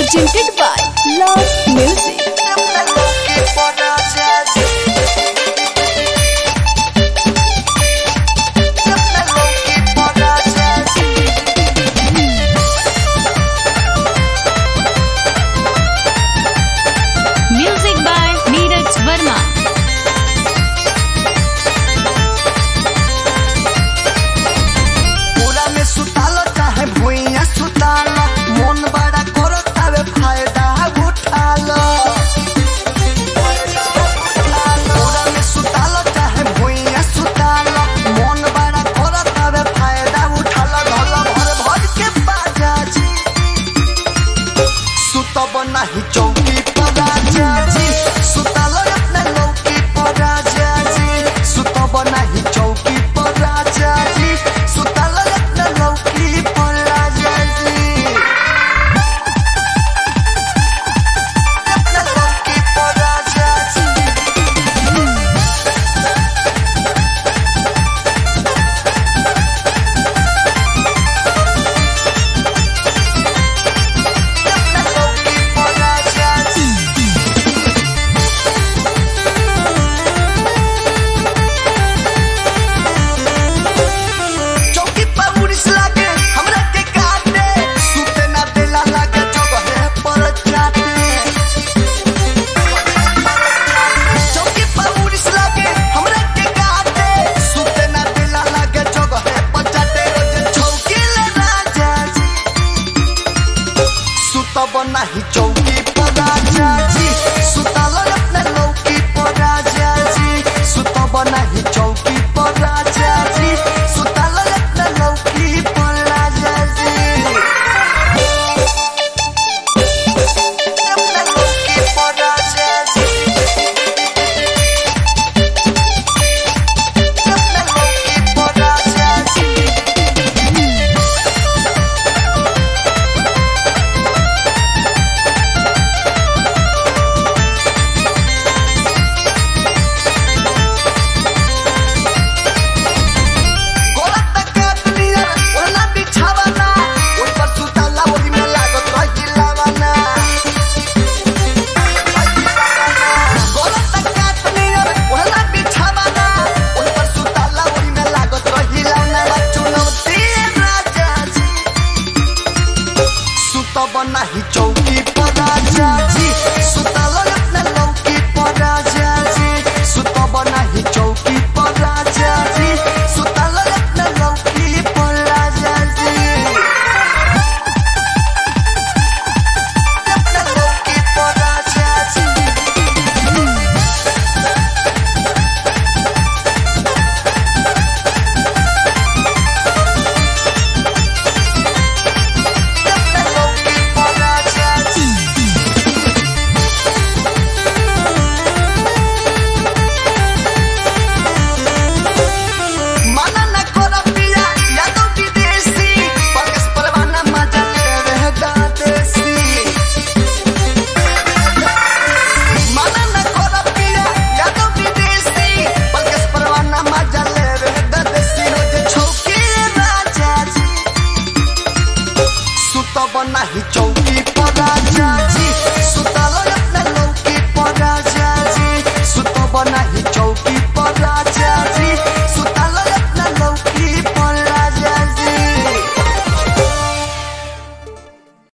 presented by Love Music. Music by Neeraj Verma. नहीं चौकी पर राजा जी सुतालो अपने लौकी पर राजा जी सुतब नहीं चौकी पर राजा जी सुतालो अपने लौकी पर राजा जी अपने लौकी पर राजा जी नहीं चौकी पर राजा जी सुतालो अपने लौकी पर राजा जी सुतब नहीं चौकी पर राजा जी सुतालो अपने लौकी पर राजा जी अपने लौकी पर राजा जी अपने लौकी पर राजा जी नहीं चौकी पर राजा जी सुतालो अपने लौकी पर राजा जी सुतब नहीं चौकी पर राजा जी सुतालो अपने लौकी पर राजा जी अपने लौकी पर राजा जी नहीं चौकी पर राजा जी सुतालो